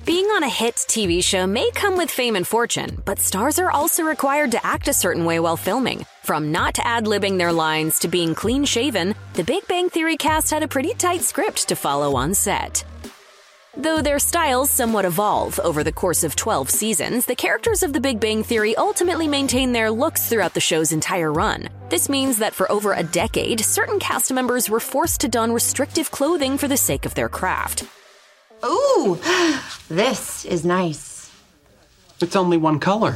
Being on a hit TV show may come with fame and fortune, but stars are also required to act a certain way while filming. From not ad-libbing their lines to being clean-shaven, the Big Bang Theory cast had a pretty tight script to follow on set. Though their styles somewhat evolve over the course of 12 seasons, the characters of The Big Bang Theory ultimately maintain their looks throughout the show's entire run. This means that for over a decade, certain cast members were forced to don restrictive clothing for the sake of their craft. Ooh, this is nice. It's only one color.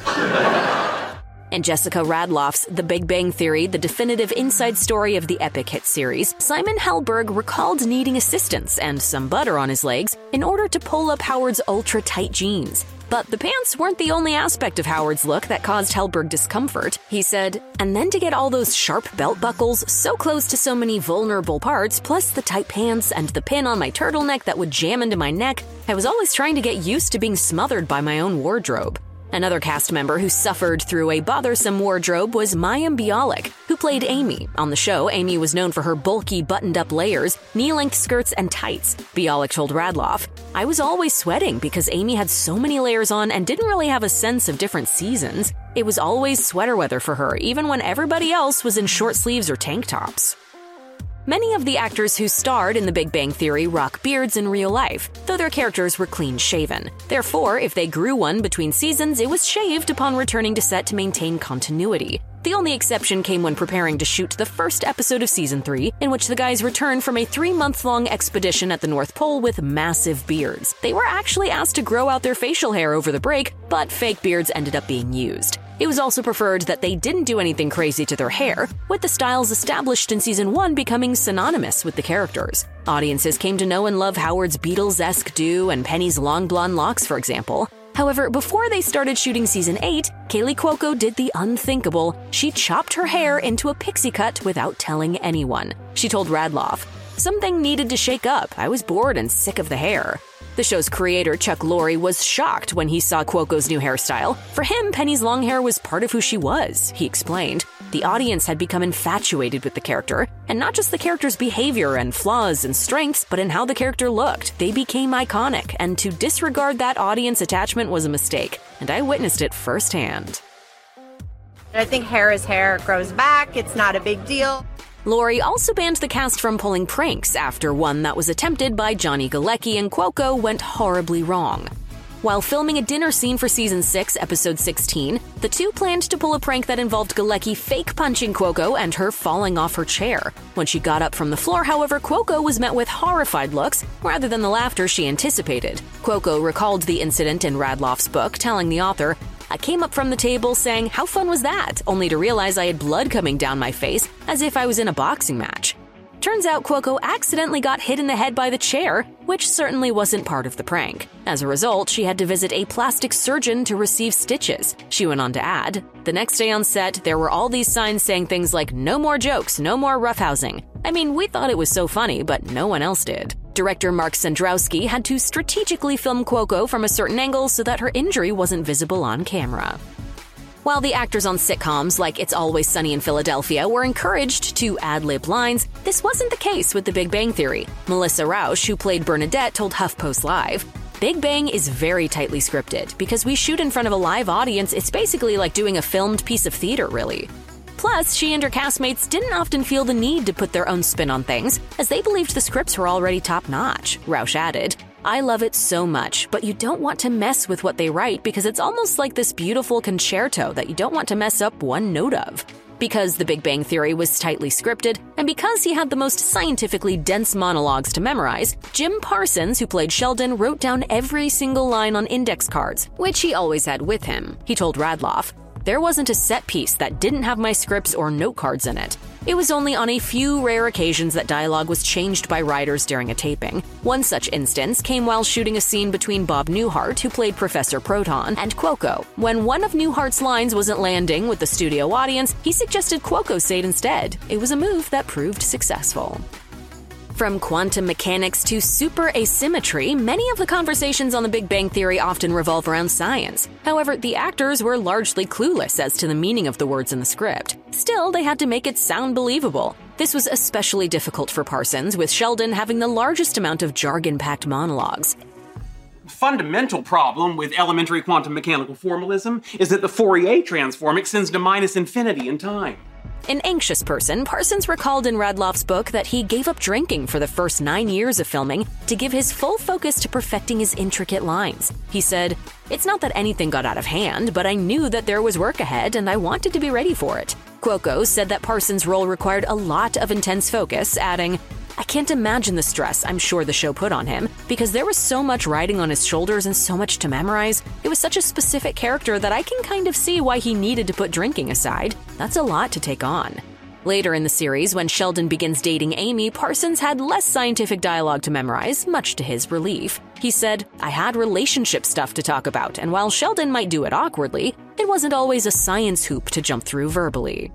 In Jessica Radloff's The Big Bang Theory, the definitive inside story of the epic hit series, Simon Helberg recalled needing assistance and some butter on his legs in order to pull up Howard's ultra-tight jeans. But the pants weren't the only aspect of Howard's look that caused Helberg discomfort. He said, and then to get all those sharp belt buckles so close to so many vulnerable parts, plus the tight pants and the pin on my turtleneck that would jam into my neck, I was always trying to get used to being smothered by my own wardrobe. Another cast member who suffered through a bothersome wardrobe was Mayim Bialik, who played Amy. On the show, Amy was known for her bulky, buttoned-up layers, knee-length skirts, and tights. Bialik told Radloff, I was always sweating because Amy had so many layers on and didn't really have a sense of different seasons. It was always sweater weather for her, even when everybody else was in short sleeves or tank tops. Many of the actors who starred in The Big Bang Theory rock beards in real life, though their characters were clean-shaven. Therefore, if they grew one between seasons, it was shaved upon returning to set to maintain continuity. The only exception came when preparing to shoot the first episode of Season 3, in which the guys returned from a 3-month-long expedition at the North Pole with massive beards. They were actually asked to grow out their facial hair over the break, but fake beards ended up being used. It was also preferred that they didn't do anything crazy to their hair, with the styles established in Season 1 becoming synonymous with the characters. Audiences came to know and love Howard's Beatles-esque do and Penny's long blonde locks, for example. However, before they started shooting Season 8, Kaylee Cuoco did the unthinkable. She chopped her hair into a pixie cut without telling anyone. She told Radloff, something needed to shake up. I was bored and sick of the hair. The show's creator, Chuck Lorre, was shocked when he saw Cuoco's new hairstyle. For him, Penny's long hair was part of who she was, he explained. The audience had become infatuated with the character, and not just the character's behavior and flaws and strengths, but in how the character looked. They became iconic, and to disregard that audience attachment was a mistake, and I witnessed it firsthand. I think hair is hair. It grows back. It's not a big deal. Lorre also banned the cast from pulling pranks after one that was attempted by Johnny Galecki and Cuoco went horribly wrong. While filming a dinner scene for Season 6, Episode 16, the two planned to pull a prank that involved Galecki fake punching Cuoco and her falling off her chair. When she got up from the floor, however, Cuoco was met with horrified looks rather than the laughter she anticipated. Cuoco recalled the incident in Radloff's book, telling the author, I came up from the table saying, how fun was that? Only to realize I had blood coming down my face, as if I was in a boxing match. Turns out Cuoco accidentally got hit in the head by the chair, which certainly wasn't part of the prank. As a result, she had to visit a plastic surgeon to receive stitches. She went on to add, the next day on set, there were all these signs saying things like, no more jokes, no more roughhousing. I mean, we thought it was so funny, but no one else did. Director Mark Sandrowski had to strategically film Cuoco from a certain angle so that her injury wasn't visible on camera. While the actors on sitcoms like It's Always Sunny in Philadelphia were encouraged to ad-lib lines, this wasn't the case with The Big Bang Theory. Melissa Rauch, who played Bernadette, told HuffPost Live, Big Bang is very tightly scripted. Because we shoot in front of a live audience, it's basically like doing a filmed piece of theater, really. Plus, she and her castmates didn't often feel the need to put their own spin on things, as they believed the scripts were already top-notch. Rauch added, I love it so much, but you don't want to mess with what they write because it's almost like this beautiful concerto that you don't want to mess up one note of. Because The Big Bang Theory was tightly scripted, and because he had the most scientifically dense monologues to memorize, Jim Parsons, who played Sheldon, wrote down every single line on index cards, which he always had with him. He told Radloff, there wasn't a set piece that didn't have my scripts or note cards in it. It was only on a few rare occasions that dialogue was changed by writers during a taping. One such instance came while shooting a scene between Bob Newhart, who played Professor Proton, and Cuoco. When one of Newhart's lines wasn't landing with the studio audience, he suggested Cuoco say it instead. It was a move that proved successful. From quantum mechanics to super asymmetry, many of the conversations on The Big Bang Theory often revolve around science. However, the actors were largely clueless as to the meaning of the words in the script. Still, they had to make it sound believable. This was especially difficult for Parsons, with Sheldon having the largest amount of jargon-packed monologues. fundamental problem with elementary quantum mechanical formalism is that the Fourier transform extends to minus infinity in time. An anxious person, Parsons recalled in Radloff's book that he gave up drinking for the first 9 years of filming to give his full focus to perfecting his intricate lines. He said, "It's not that anything got out of hand, but I knew that there was work ahead and I wanted to be ready for it." Cuoco said that Parsons' role required a lot of intense focus, adding, "I can't imagine the stress I'm sure the show put on him, because there was so much riding on his shoulders and so much to memorize. It was such a specific character that I can kind of see why he needed to put drinking aside. That's a lot to take on." Later in the series, when Sheldon begins dating Amy, Parsons had less scientific dialogue to memorize, much to his relief. He said, "I had relationship stuff to talk about, and while Sheldon might do it awkwardly, it wasn't always a science hoop to jump through verbally."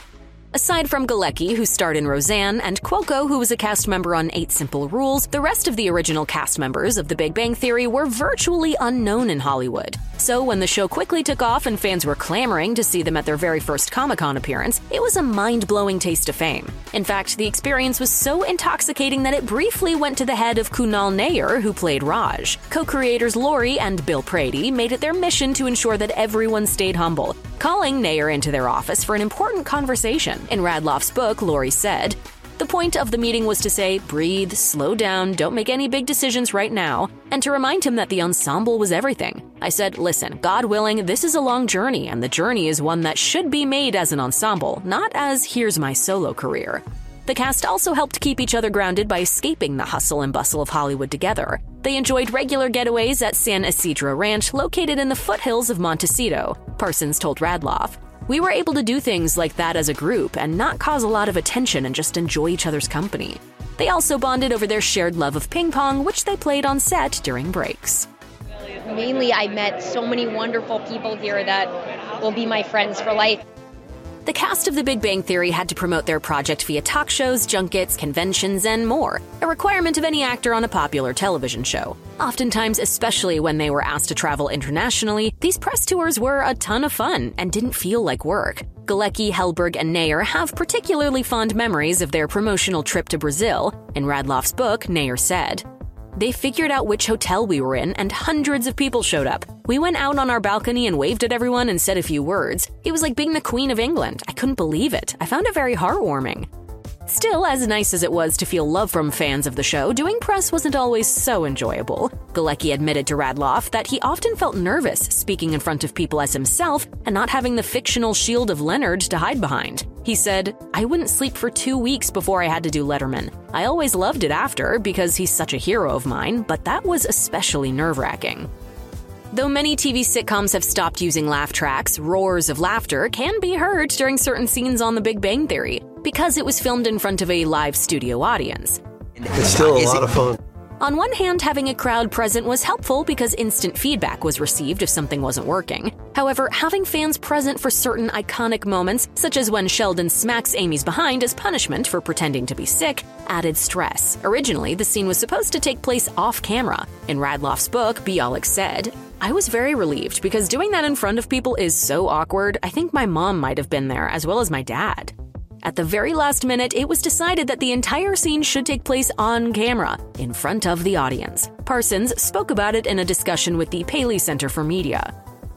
Aside from Galecki, who starred in Roseanne, and Cuoco, who was a cast member on 8 Simple Rules, the rest of the original cast members of The Big Bang Theory were virtually unknown in Hollywood. So when the show quickly took off and fans were clamoring to see them at their very first Comic-Con appearance, it was a mind-blowing taste of fame. In fact, the experience was so intoxicating that it briefly went to the head of Kunal Nair, who played Raj. Co-creators Laurie and Bill Prady made it their mission to ensure that everyone stayed humble, calling Nair into their office for an important conversation. In Radloff's book, Laurie said, "The point of the meeting was to say, breathe, slow down, don't make any big decisions right now, and to remind him that the ensemble was everything. I said, listen, God willing, this is a long journey, and the journey is one that should be made as an ensemble, not as here's my solo career." The cast also helped keep each other grounded by escaping the hustle and bustle of Hollywood together. They enjoyed regular getaways at San Isidro Ranch, located in the foothills of Montecito. Parsons told Radloff, "We were able to do things like that as a group and not cause a lot of attention and just enjoy each other's company." They also bonded over their shared love of ping pong, which they played on set during breaks. Mainly, I met so many wonderful people here that will be my friends for life. The cast of The Big Bang Theory had to promote their project via talk shows, junkets, conventions, and more, a requirement of any actor on a popular television show. Oftentimes, especially when they were asked to travel internationally, these press tours were a ton of fun and didn't feel like work. Galecki, Helberg, and Nair have particularly fond memories of their promotional trip to Brazil. In Radloff's book, Nair said, "They figured out which hotel we were in, and hundreds of people showed up. We went out on our balcony and waved at everyone and said a few words. It was like being the Queen of England. I couldn't believe it. I found it very heartwarming." Still, as nice as it was to feel love from fans of the show, doing press wasn't always so enjoyable. Galecki admitted to Radloff that he often felt nervous speaking in front of people as himself and not having the fictional shield of Leonard to hide behind. He said, "I wouldn't sleep for 2 weeks before I had to do Letterman. I always loved it after because he's such a hero of mine, but that was especially nerve-wracking." Though many TV sitcoms have stopped using laugh tracks, roars of laughter can be heard during certain scenes on The Big Bang Theory because it was filmed in front of a live studio audience. It's still a lot of fun. On one hand, having a crowd present was helpful because instant feedback was received if something wasn't working. However, having fans present for certain iconic moments, such as when Sheldon smacks Amy's behind as punishment for pretending to be sick, added stress. Originally, the scene was supposed to take place off-camera. In Radloff's book, Bialik said, "I was very relieved because doing that in front of people is so awkward. I think my mom might have been there, as well as my dad." At the very last minute, it was decided that the entire scene should take place on camera, in front of the audience. Parsons spoke about it in a discussion with the Paley Center for Media.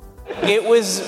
It was,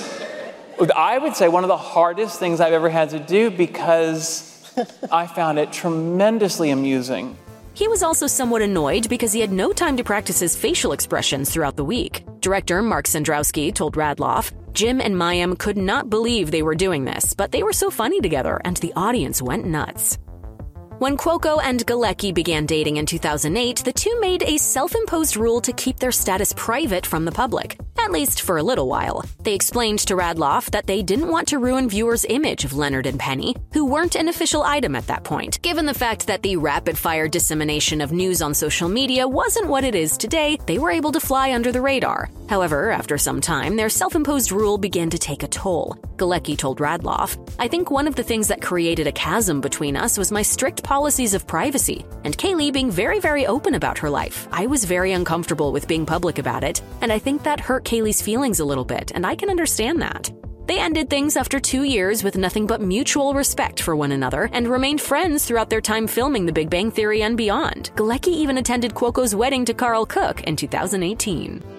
I would say, one of the hardest things I've ever had to do because I found it tremendously amusing. He was also somewhat annoyed because he had no time to practice his facial expressions throughout the week. Director Mark Sandrowski told Radloff, "Jim and Mayim could not believe they were doing this, but they were so funny together and the audience went nuts." When Cuoco and Galecki began dating in 2008, the two made a self-imposed rule to keep their status private from the public, at least for a little while. They explained to Radloff that they didn't want to ruin viewers' image of Leonard and Penny, who weren't an official item at that point. Given the fact that the rapid-fire dissemination of news on social media wasn't what it is today, they were able to fly under the radar. However, after some time, their self-imposed rule began to take a toll. Galecki told Radloff, "I think one of the things that created a chasm between us was my strict policies of privacy, and Kaylee being very, very open about her life. I was very uncomfortable with being public about it, and I think that hurt Kaylee's feelings a little bit, and I can understand that." They ended things after 2 years with nothing but mutual respect for one another and remained friends throughout their time filming The Big Bang Theory and beyond. Galecki even attended Cuoco's wedding to Carl Cook in 2018.